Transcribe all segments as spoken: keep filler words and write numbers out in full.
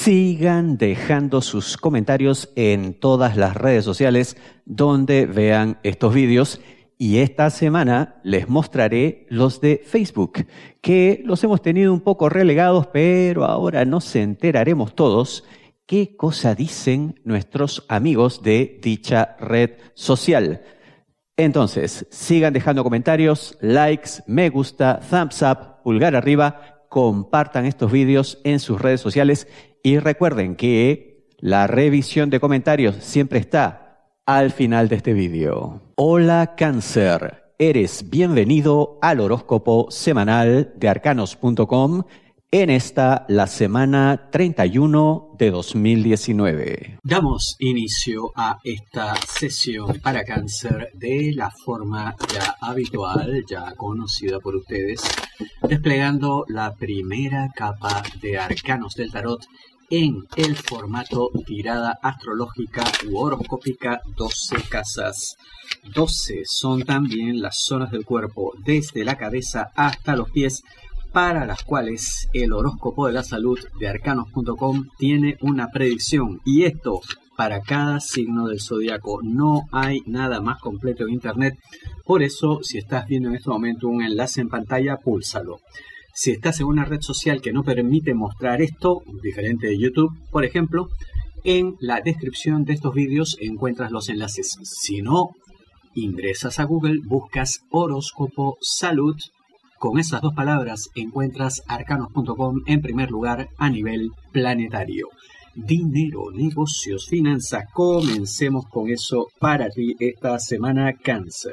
Sigan dejando sus comentarios en todas las redes sociales donde vean estos vídeos. Y esta semana les mostraré los de Facebook, que los hemos tenido un poco relegados, pero ahora nos enteraremos todos qué cosa dicen nuestros amigos de dicha red social. Entonces, sigan dejando comentarios, likes, me gusta, thumbs up, pulgar arriba, compartan estos vídeos en sus redes sociales y recuerden que la revisión de comentarios siempre está al final de este vídeo. Hola Cáncer, eres bienvenido al horóscopo semanal de arcanos punto com en esta, la semana treinta y uno de dos mil diecinueve. Damos inicio a esta sesión para Cáncer de la forma ya habitual, ya conocida por ustedes, desplegando la primera capa de arcanos del tarot en el formato tirada astrológica u horoscópica doce casas. doce son también las zonas del cuerpo, desde la cabeza hasta los pies, para las cuales el horóscopo de la salud de arcanos punto com tiene una predicción. Y esto para cada signo del zodiaco. No hay nada más completo en internet. Por eso, si estás viendo en este momento un enlace en pantalla, púlsalo. Si estás en una red social que no permite mostrar esto, diferente de YouTube, por ejemplo, en la descripción de estos vídeos encuentras los enlaces. Si no, ingresas a Google, buscas horóscopo salud. Con esas dos palabras encuentras arcanos punto com en primer lugar a nivel planetario. Dinero, negocios, finanzas. Comencemos con eso para ti esta semana, Cáncer.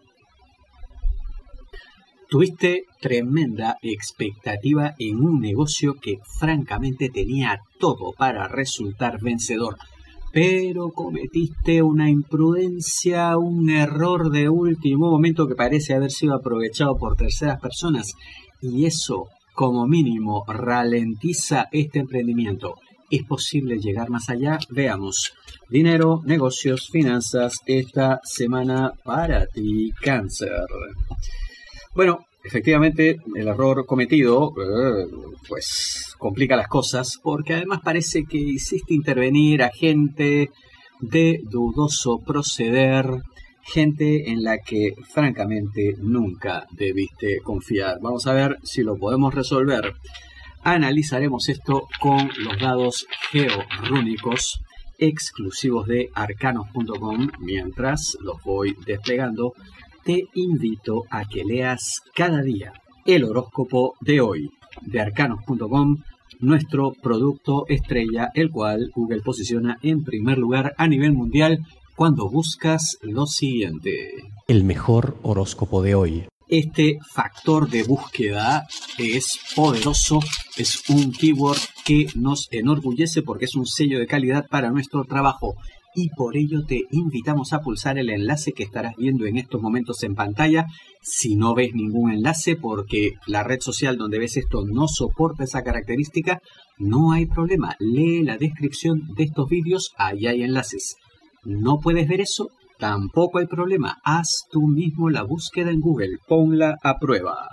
Tuviste tremenda expectativa en un negocio que francamente tenía todo para resultar vencedor, pero cometiste una imprudencia, un error de último momento que parece haber sido aprovechado por terceras personas, y eso, como mínimo, ralentiza este emprendimiento. ¿Es posible llegar más allá? Veamos. Dinero, negocios, finanzas, esta semana para ti, Cáncer. Bueno, efectivamente, el error cometido, eh, pues, complica las cosas, porque además parece que hiciste intervenir a gente de dudoso proceder, gente en la que, francamente, nunca debiste confiar. Vamos a ver si lo podemos resolver. Analizaremos esto con los dados georrúnicos exclusivos de arcanos punto com. Mientras los voy desplegando, te invito a que leas cada día el horóscopo de hoy de arcanos punto com, nuestro producto estrella, el cual Google posiciona en primer lugar a nivel mundial cuando buscas lo siguiente. El mejor horóscopo de hoy. Este factor de búsqueda es poderoso, es un keyword que nos enorgullece porque es un sello de calidad para nuestro trabajo. Y por ello te invitamos a pulsar el enlace que estarás viendo en estos momentos en pantalla. Si no ves ningún enlace porque la red social donde ves esto no soporta esa característica, no hay problema. Lee la descripción de estos vídeos, ahí hay enlaces. ¿No puedes ver eso? Tampoco hay problema. Haz tú mismo la búsqueda en Google. Ponla a prueba.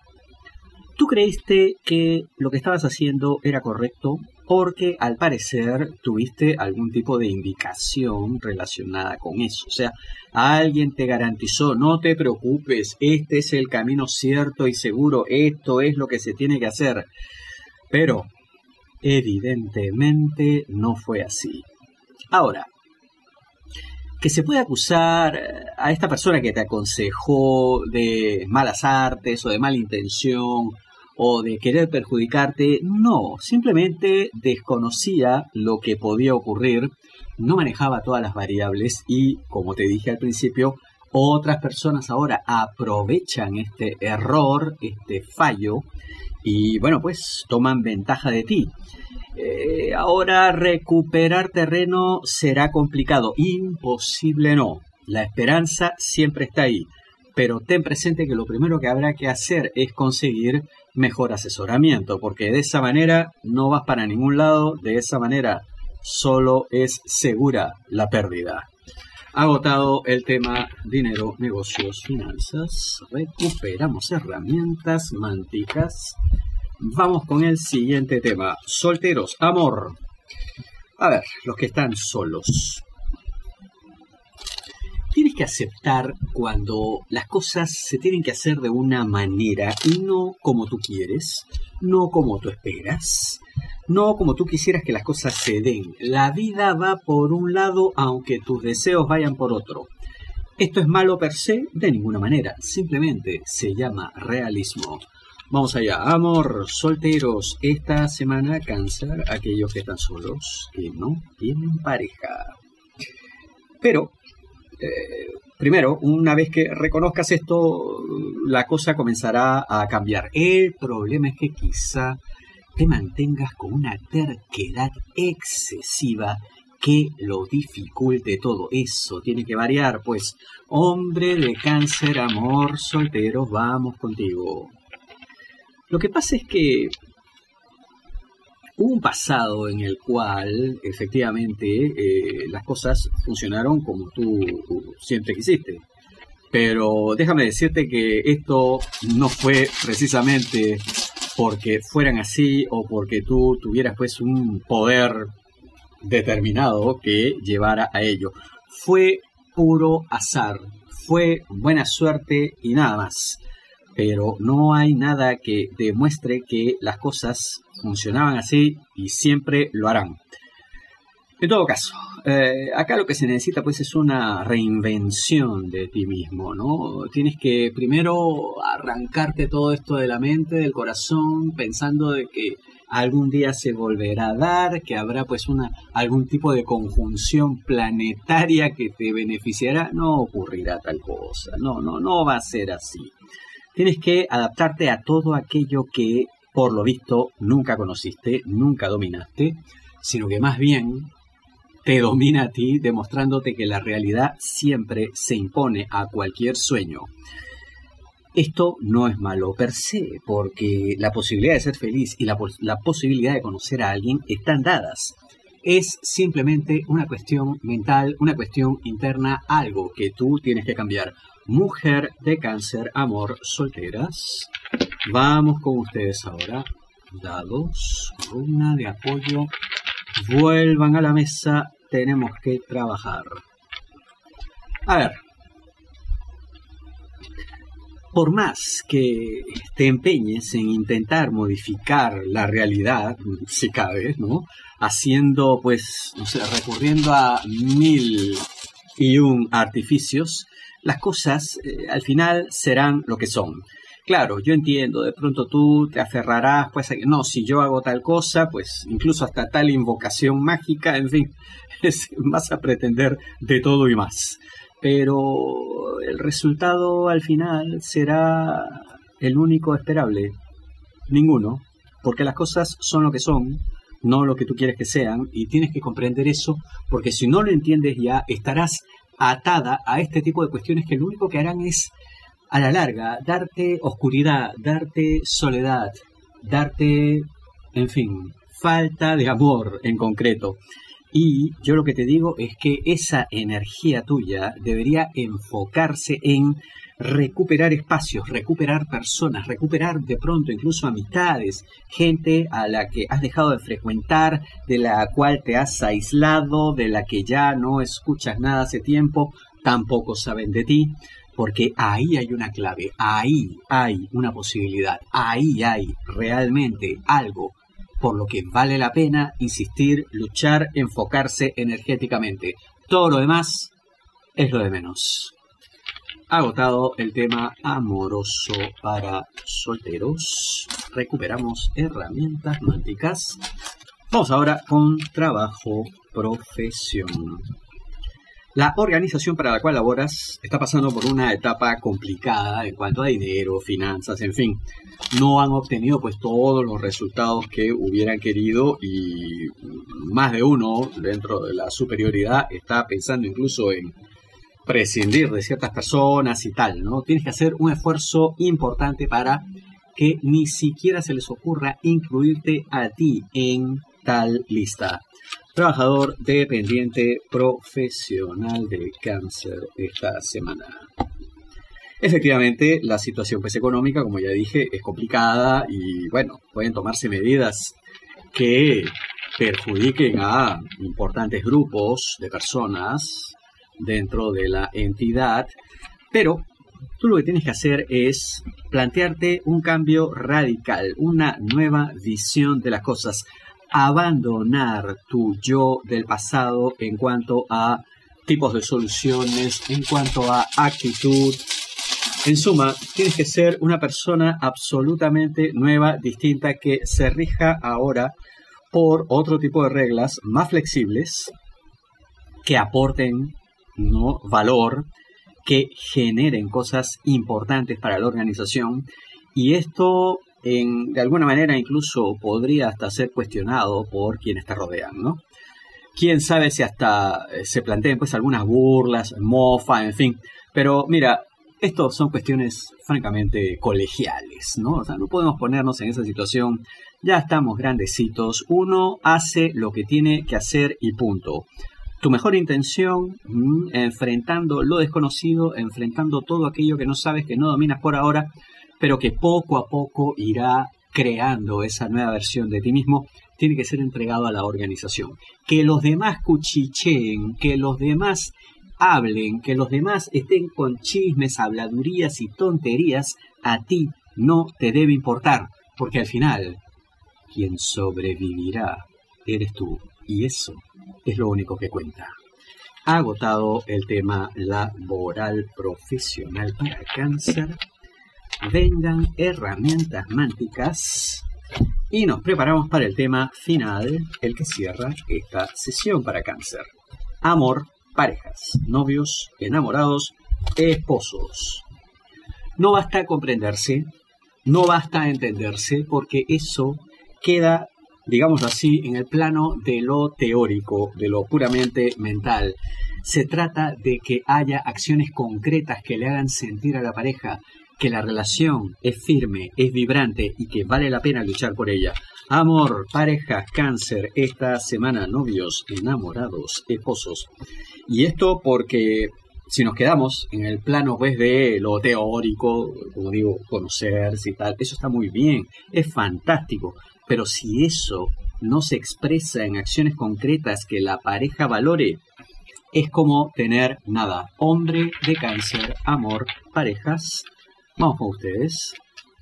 ¿Tú creíste que lo que estabas haciendo era correcto? Porque al parecer tuviste algún tipo de indicación relacionada con eso. O sea, alguien te garantizó, no te preocupes, este es el camino cierto y seguro, esto es lo que se tiene que hacer. Pero, evidentemente, no fue así. Ahora, que se puede acusar a esta persona que te aconsejó de malas artes o de mala intención, o de querer perjudicarte, no, simplemente desconocía lo que podía ocurrir, no manejaba todas las variables y, como te dije al principio, otras personas ahora aprovechan este error, este fallo, y bueno, pues toman ventaja de ti. Eh, ahora recuperar terreno será complicado, imposible no, la esperanza siempre está ahí. Pero ten presente que lo primero que habrá que hacer es conseguir mejor asesoramiento, porque de esa manera no vas para ningún lado, de esa manera solo es segura la pérdida. Agotado el tema dinero, negocios, finanzas, recuperamos herramientas mánticas. vamos con el siguiente tema. Solteros, amor. A ver, los que están solos. Tienes que aceptar cuando las cosas se tienen que hacer de una manera y no como tú quieres, no como tú esperas, no como tú quisieras que las cosas se den. La vida va por un lado aunque tus deseos vayan por otro. Esto es malo per se, de ninguna manera, simplemente se llama realismo. Vamos allá, amor, solteros, esta semana Cáncer, aquellos que están solos, que no tienen pareja. Pero, eh, primero, una vez que reconozcas esto, la cosa comenzará a cambiar. El problema es que quizá te mantengas con una terquedad excesiva que lo dificulte todo. Eso tiene que variar, pues, hombre de Cáncer, amor, solteros, vamos contigo. Lo que pasa es que hubo un pasado en el cual, efectivamente, eh, las cosas funcionaron como tú siempre quisiste. Pero déjame decirte que esto no fue precisamente porque fueran así o porque tú tuvieras pues un poder determinado que llevara a ello. Fue puro azar, fue buena suerte y nada más. Pero no hay nada que demuestre que las cosas funcionaban así y siempre lo harán. En todo caso, eh, acá lo que se necesita pues es una reinvención de ti mismo, ¿no? Tienes que primero arrancarte todo esto de la mente, del corazón, pensando de que algún día se volverá a dar, que habrá pues una algún tipo de conjunción planetaria que te beneficiará. No ocurrirá tal cosa, no, no, no va a ser así. Tienes que adaptarte a todo aquello que, por lo visto, nunca conociste, nunca dominaste, sino que más bien te domina a ti, demostrándote que la realidad siempre se impone a cualquier sueño. Esto no es malo per se, porque la posibilidad de ser feliz y la, la posibilidad de conocer a alguien están dadas. Es simplemente una cuestión mental, una cuestión interna, algo que tú tienes que cambiar. Mujer de Cáncer, amor, solteras. Vamos con ustedes ahora. Dados, runa de apoyo. Vuelvan a la mesa. Tenemos que trabajar. A ver. Por más que te empeñes en intentar modificar la realidad, si cabe, ¿no? Haciendo, pues, no sé, recurriendo a mil y un artificios, las cosas eh, al final serán lo que son. Claro, yo entiendo, de pronto tú te aferrarás, pues, a que no, si yo hago tal cosa, pues, incluso hasta tal invocación mágica, en fin, es, vas a pretender de todo y más. Pero el resultado al final será el único esperable. Ninguno, porque las cosas son lo que son, no lo que tú quieres que sean, y tienes que comprender eso, porque si no lo entiendes ya, estarás atada a este tipo de cuestiones que lo único que harán es, a la larga, darte oscuridad, darte soledad, darte, en fin, falta de amor en concreto. Y yo lo que te digo es que esa energía tuya debería enfocarse en recuperar espacios, recuperar personas, recuperar de pronto incluso amistades, gente a la que has dejado de frecuentar, de la cual te has aislado, de la que ya no escuchas nada hace tiempo, tampoco saben de ti, porque ahí hay una clave, ahí hay una posibilidad, ahí hay realmente algo por lo que vale la pena insistir, luchar, enfocarse energéticamente. Todo lo demás es lo de menos. Agotado el tema amoroso para solteros. Recuperamos herramientas mánticas. Vamos ahora con trabajo, profesión. La organización para la cual laboras está pasando por una etapa complicada en cuanto a dinero, finanzas, en fin. No han obtenido pues todos los resultados que hubieran querido y más de uno dentro de la superioridad está pensando incluso en prescindir de ciertas personas y tal, ¿no? Tienes que hacer un esfuerzo importante para que ni siquiera se les ocurra incluirte a ti en tal lista. Trabajador dependiente profesional de Cáncer esta semana. Efectivamente, la situación pues, económica, como ya dije, es complicada y bueno, pueden tomarse medidas que perjudiquen a importantes grupos de personas dentro de la entidad, pero tú lo que tienes que hacer es plantearte un cambio radical, una nueva visión de las cosas, abandonar tu yo del pasado en cuanto a tipos de soluciones, en cuanto a actitud. En suma, tienes que ser una persona absolutamente nueva, distinta, que se rija ahora por otro tipo de reglas más flexibles, que aporten, ¿no?, valor, que generen cosas importantes para la organización. Y esto, en, de alguna manera, incluso podría hasta ser cuestionado por quienes te rodean, ¿no? Quién sabe si hasta se planteen pues algunas burlas, mofa, en fin. Pero mira, esto son cuestiones francamente colegiales, ¿no? O sea, no podemos ponernos en esa situación. Ya estamos grandecitos. Uno hace lo que tiene que hacer y punto. Tu mejor intención, mmm, enfrentando lo desconocido, enfrentando todo aquello que no sabes, que no dominas por ahora, pero que poco a poco irá creando esa nueva versión de ti mismo, tiene que ser entregado a la organización. Que los demás cuchicheen, que los demás hablen, que los demás estén con chismes, habladurías y tonterías, a ti no te debe importar, porque al final, quien sobrevivirá eres tú, y eso es lo único que cuenta. Ha agotado el tema laboral profesional para Cáncer. Vengan herramientas mánticas y nos preparamos para el tema final, el que cierra esta sesión para Cáncer. Amor, parejas, novios, enamorados, esposos. No basta comprenderse, no basta entenderse, porque eso queda, digamos así, en el plano de lo teórico, de lo puramente mental. Se trata de que haya acciones concretas que le hagan sentir a la pareja que la relación es firme, es vibrante y que vale la pena luchar por ella. Amor, parejas, Cáncer, esta semana, novios, enamorados, esposos. Y esto porque si nos quedamos en el plano pues, de lo teórico, como digo, conocerse y tal, eso está muy bien, es fantástico. Pero si eso no se expresa en acciones concretas que la pareja valore, es como tener nada. Hombre de Cáncer, amor, parejas. Vamos con ustedes.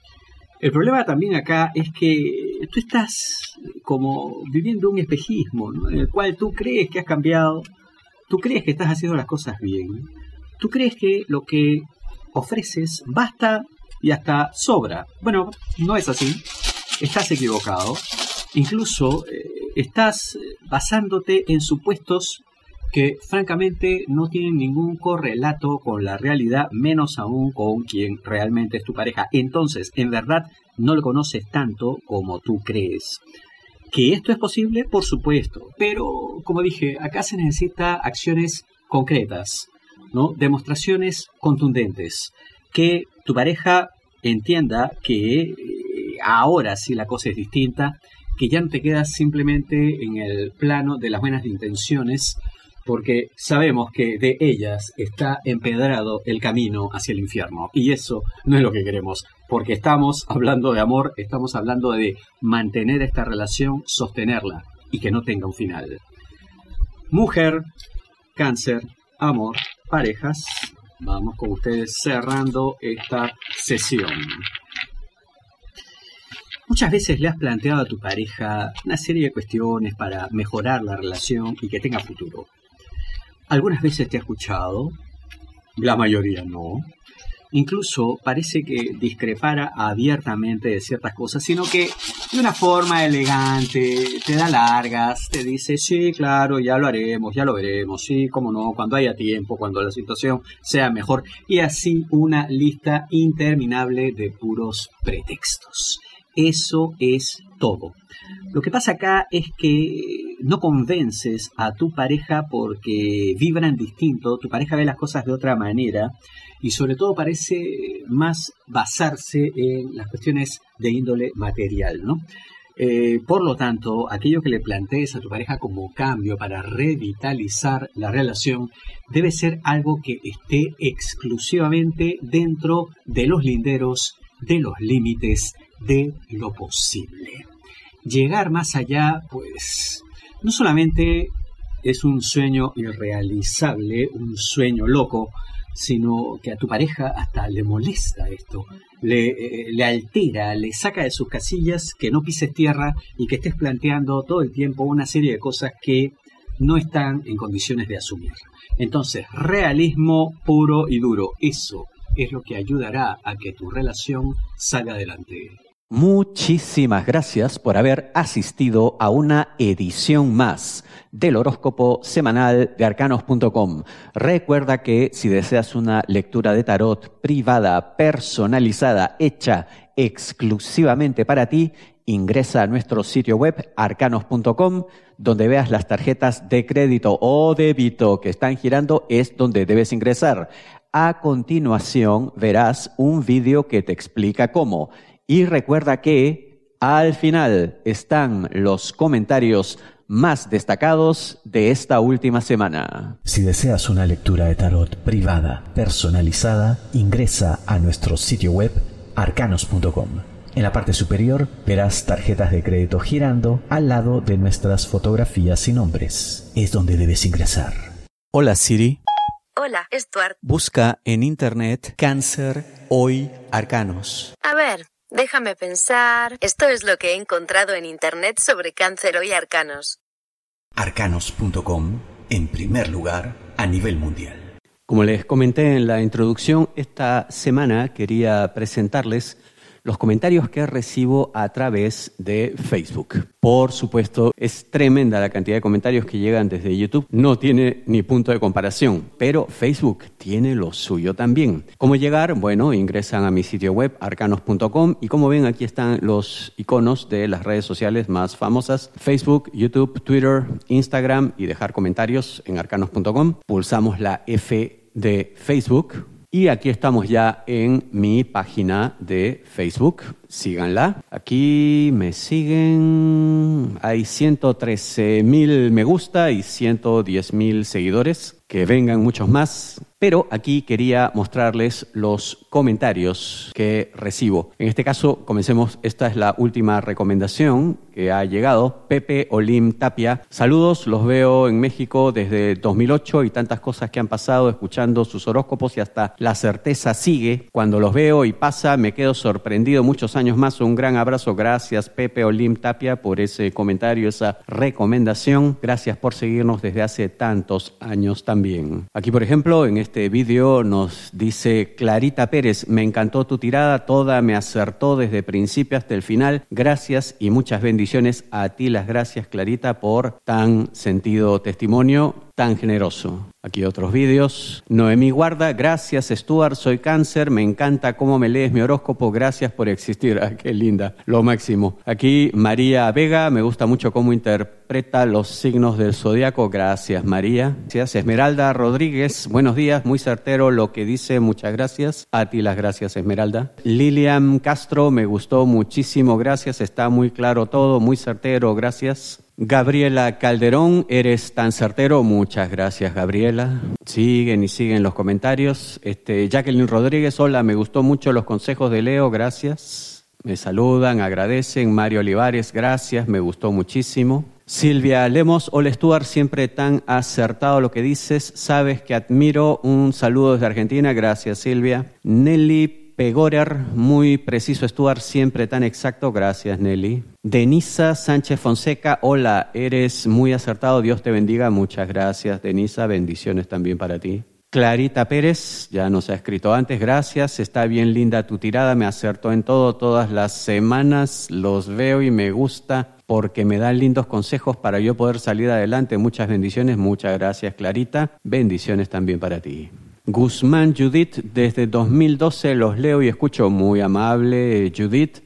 El problema también acá es que tú estás como viviendo un espejismo, ¿no?, en el cual tú crees que has cambiado, tú crees que estás haciendo las cosas bien, tú crees que lo que ofreces basta y hasta sobra. Bueno, no es así. Estás equivocado. Incluso eh, estás basándote en supuestos que francamente no tienen ningún correlato con la realidad, menos aún con quien realmente es tu pareja. Entonces, en verdad, no lo conoces tanto como tú crees. ¿Que esto es posible? Por supuesto. Pero, como dije, acá se necesita acciones concretas, ¿no? Demostraciones contundentes. Que tu pareja entienda que eh, ahora sí la cosa es distinta, que ya no te quedas simplemente en el plano de las buenas intenciones, porque sabemos que de ellas está empedrado el camino hacia el infierno. Y eso no es lo que queremos, porque estamos hablando de amor, estamos hablando de mantener esta relación, sostenerla y que no tenga un final. Mujer, Cáncer, amor, parejas. Vamos con ustedes cerrando esta sesión. Muchas veces le has planteado a tu pareja una serie de cuestiones para mejorar la relación y que tenga futuro. Algunas veces te ha escuchado, la mayoría no. Incluso parece que discrepara abiertamente de ciertas cosas, sino que de una forma elegante te da largas, te dice, sí, claro, ya lo haremos, ya lo veremos, sí, cómo no, cuando haya tiempo, cuando la situación sea mejor. Y así una lista interminable de puros pretextos. Eso es todo. Lo que pasa acá es que no convences a tu pareja porque vibran distinto, tu pareja ve las cosas de otra manera y sobre todo parece más basarse en las cuestiones de índole material, ¿no? Eh, por lo tanto, aquello que le plantees a tu pareja como cambio para revitalizar la relación debe ser algo que esté exclusivamente dentro de los linderos, de los límites, de lo posible. Llegar más allá, pues, no solamente es un sueño irrealizable, un sueño loco, sino que a tu pareja hasta le molesta esto, le, eh, le altera, le saca de sus casillas que no pises tierra y que estés planteando todo el tiempo una serie de cosas que no están en condiciones de asumir. Entonces, realismo puro y duro, eso es lo que ayudará a que tu relación salga adelante. Muchísimas gracias por haber asistido a una edición más del horóscopo semanal de arcanos punto com. Recuerda que si deseas una lectura de tarot privada, personalizada, hecha exclusivamente para ti, ingresa a nuestro sitio web arcanos punto com, donde veas las tarjetas de crédito o débito que están girando, es donde debes ingresar. A continuación verás un vídeo que te explica cómo. Y recuerda que al final están los comentarios más destacados de esta última semana. Si deseas una lectura de tarot privada, personalizada, ingresa a nuestro sitio web arcanos punto com. En la parte superior verás tarjetas de crédito girando al lado de nuestras fotografías y nombres. Es donde debes ingresar. Hola Siri. Hola, Stuart. Busca en internet Cáncer Hoy Arcanos. A ver, déjame pensar. Esto es lo que he encontrado en internet sobre Cáncer Hoy Arcanos. arcanos punto com, en primer lugar a nivel mundial. Como les comenté en la introducción, esta semana quería presentarles los comentarios que recibo a través de Facebook. Por supuesto, es tremenda la cantidad de comentarios que llegan desde YouTube. No tiene ni punto de comparación, pero Facebook tiene lo suyo también. ¿Cómo llegar? Bueno, ingresan a mi sitio web arcanos punto com y como ven, aquí están los iconos de las redes sociales más famosas: Facebook, YouTube, Twitter, Instagram, y dejar comentarios en arcanos punto com. Pulsamos la F de Facebook. Y aquí estamos ya en mi página de Facebook. Síganla. Aquí me siguen. Hay ciento trece mil me gusta y ciento diez mil seguidores. Que vengan muchos más. Pero aquí quería mostrarles los comentarios que recibo. En este caso, comencemos. Esta es la última recomendación que ha llegado. Pepe Olim Tapia. Saludos, los veo en México desde dos mil ocho y tantas cosas que han pasado escuchando sus horóscopos y hasta la certeza sigue. Cuando los veo y pasa, me quedo sorprendido muchos años más. Un gran abrazo. Gracias, Pepe Olim Tapia, por ese comentario, esa recomendación. Gracias por seguirnos desde hace tantos años también. Aquí, por ejemplo, en este vídeo nos dice Clarita Pérez: me encantó tu tirada, toda me acertó desde principio hasta el final. Gracias y muchas bendiciones a ti. Las gracias, Clarita, por tan sentido testimonio, tan generoso. Aquí otros vídeos. Noemí Guarda: gracias, Stuart, soy Cáncer, me encanta cómo me lees mi horóscopo, gracias por existir. Ah, qué linda, lo máximo. Aquí María Vega: me gusta mucho cómo interpreta los signos del zodiaco, gracias, María. Gracias. Esmeralda Rodríguez: buenos días, muy certero lo que dice, muchas gracias. A ti las gracias, Esmeralda. Lilian Castro: me gustó muchísimo, gracias, está muy claro todo, muy certero, gracias. Gabriela Calderón: eres tan certero, muchas gracias, Gabriela. Siguen y siguen los comentarios. Este, Jacqueline Rodríguez: hola, me gustó mucho los consejos de Leo, gracias. Me saludan, agradecen. Mario Olivares: gracias, me gustó muchísimo. Silvia Lemos: hola, Stuart, siempre tan acertado lo que dices, sabes que admiro. Un saludo desde Argentina, gracias, Silvia. Nelly Pegorer: muy preciso, Stuart, siempre tan exacto. Gracias, Nelly. Denisa Sánchez Fonseca: hola, eres muy acertado, Dios te bendiga. Muchas gracias, Denisa, bendiciones también para ti. Clarita Pérez, ya nos ha escrito antes, gracias, está bien linda tu tirada, me acertó en todo, todas las semanas los veo y me gusta porque me dan lindos consejos para yo poder salir adelante. Muchas bendiciones, muchas gracias, Clarita, bendiciones también para ti. Guzmán Judith: desde dos mil doce los leo y escucho. Muy amable, Judith.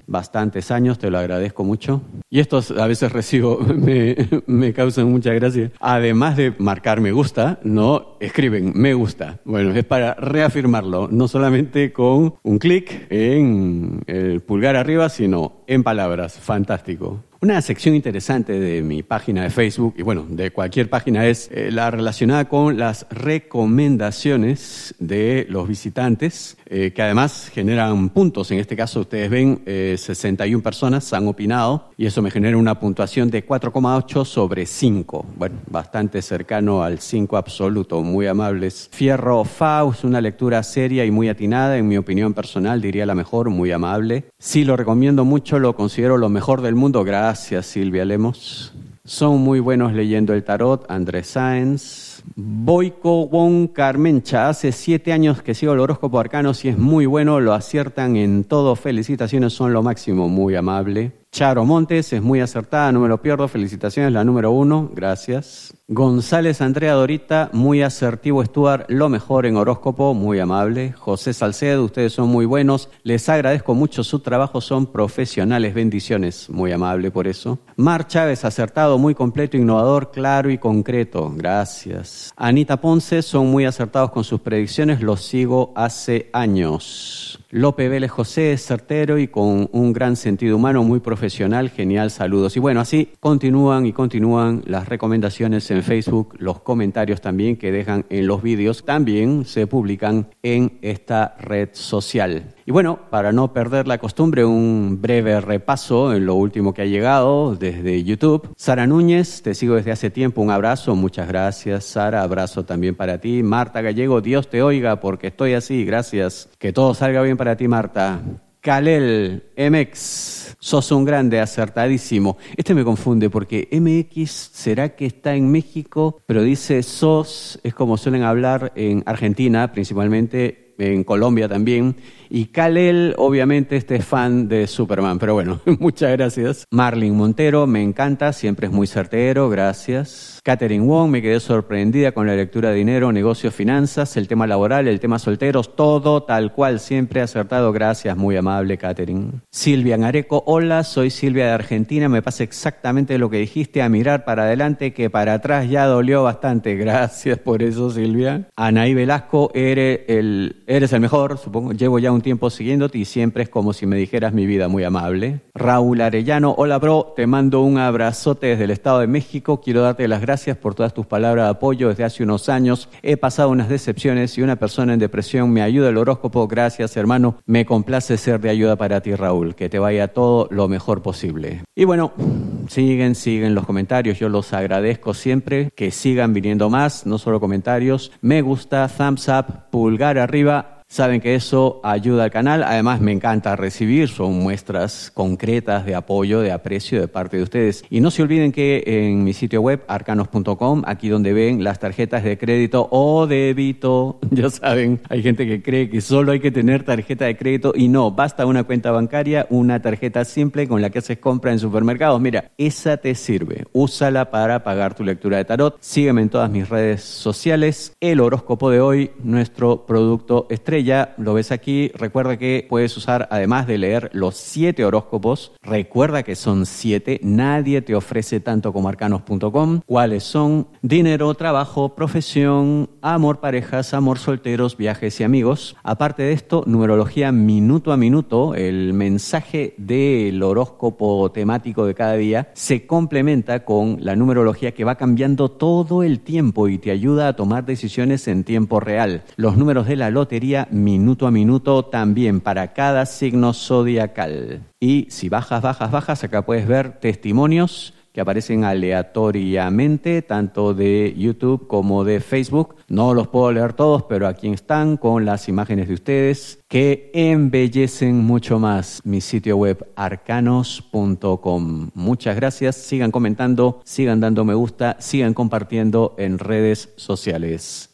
bastantes años, te lo agradezco mucho. Y estos a veces recibo, me, me causan mucha gracia. Además de marcar me gusta, no escriben me gusta. Bueno, es para reafirmarlo, no solamente con un clic en el pulgar arriba, sino en palabras. Fantástico. Una sección interesante de mi página de Facebook, y bueno, de cualquier página, es eh, la relacionada con las recomendaciones de los visitantes, eh, que además generan puntos. En este caso, ustedes ven, eh, sesenta y una personas han opinado, y eso me genera una puntuación de cuatro coma ocho sobre cinco. Bueno, bastante cercano al cinco absoluto, muy amables. Fierro Faust, una lectura seria y muy atinada, en mi opinión personal, diría la mejor, muy amable. Sí, lo recomiendo mucho, lo considero lo mejor del mundo. Gracias. Gracias, Silvia Lemos. Son muy buenos leyendo el tarot. Andrés Sáenz. Boico Wong Carmencha. Hace siete años que sigo el horóscopo arcano y es muy bueno. Lo aciertan en todo. Felicitaciones, son lo máximo. Muy amable. Charo Montes, es muy acertada, no me lo pierdo. Felicitaciones, la número uno. Gracias. González Andrea Dorita, muy asertivo. Stuart, lo mejor en horóscopo, muy amable. José Salcedo, ustedes son muy buenos. Les agradezco mucho su trabajo, son profesionales. Bendiciones, muy amable por eso. Mar Chávez, acertado, muy completo, innovador, claro y concreto. Gracias. Anita Ponce, son muy acertados con sus predicciones, los sigo hace años. Lope Vélez José es certero y con un gran sentido humano, muy profesional, genial, saludos. Y bueno, así continúan y continúan las recomendaciones en Facebook, los comentarios también que dejan en los vídeos, también se publican en esta red social. Y bueno, para no perder la costumbre, un breve repaso en lo último que ha llegado desde YouTube. Sara Núñez, te sigo desde hace tiempo, un abrazo, muchas gracias. Sara, abrazo también para ti. Marta Gallego, Dios te oiga porque estoy así, gracias. Que todo salga bien para ti, Marta. Kalel, M X, sos un grande, acertadísimo. Este me confunde porque M X, ¿será que está en México? Pero dice sos, es como suelen hablar en Argentina principalmente, en Colombia también. Y Kalel, obviamente, este es fan de Superman, pero bueno, muchas gracias. Marlin Montero, me encanta, siempre es muy certero, gracias. Catherine Wong, me quedé sorprendida con la lectura de dinero, negocios, finanzas, el tema laboral, el tema solteros, todo tal cual, siempre acertado, gracias, muy amable, Catherine. Silvia Nareco, hola, soy Silvia de Argentina, me pasa exactamente lo que dijiste, a mirar para adelante, que para atrás ya dolió bastante, gracias por eso, Silvia. Anaí Velasco, eres el, eres el mejor, supongo, llevo ya un tiempo siguiéndote y siempre es como si me dijeras mi vida, muy amable. Raúl Arellano, hola bro, te mando un abrazote desde el Estado de México, quiero darte las gracias por todas tus palabras de apoyo desde hace unos años, he pasado unas decepciones y una persona en depresión me ayuda el horóscopo, gracias hermano, me complace ser de ayuda para ti Raúl, que te vaya todo lo mejor posible. Y bueno, siguen, siguen los comentarios, yo los agradezco siempre, que sigan viniendo más, no solo comentarios, me gusta, thumbs up, pulgar arriba. Saben que eso ayuda al canal, además me encanta recibir, son muestras concretas de apoyo, de aprecio de parte de ustedes. Y no se olviden que en mi sitio web, arcanos punto com, aquí donde ven las tarjetas de crédito o débito, ya saben, hay gente que cree que solo hay que tener tarjeta de crédito y no, basta una cuenta bancaria, una tarjeta simple con la que haces compra en supermercados. Mira, esa te sirve, úsala para pagar tu lectura de tarot. Sígueme en todas mis redes sociales. El horóscopo de hoy, nuestro producto estrella. Ya lo ves aquí, recuerda que puedes usar, además de leer los siete horóscopos, recuerda que son siete, nadie te ofrece tanto como arcanos punto com. ¿Cuáles son? Dinero, trabajo, profesión, amor, parejas, amor, solteros, viajes y amigos. Aparte de esto, numerología minuto a minuto, el mensaje del horóscopo temático de cada día se complementa con la numerología que va cambiando todo el tiempo y te ayuda a tomar decisiones en tiempo real. Los números de la lotería minuto a minuto también para cada signo zodiacal. Y si bajas, bajas, bajas, acá puedes ver testimonios que aparecen aleatoriamente, tanto de YouTube como de Facebook. No los puedo leer todos, pero aquí están con las imágenes de ustedes que embellecen mucho más mi sitio web arcanos punto com. Muchas gracias, sigan comentando, sigan dando me gusta, sigan compartiendo en redes sociales.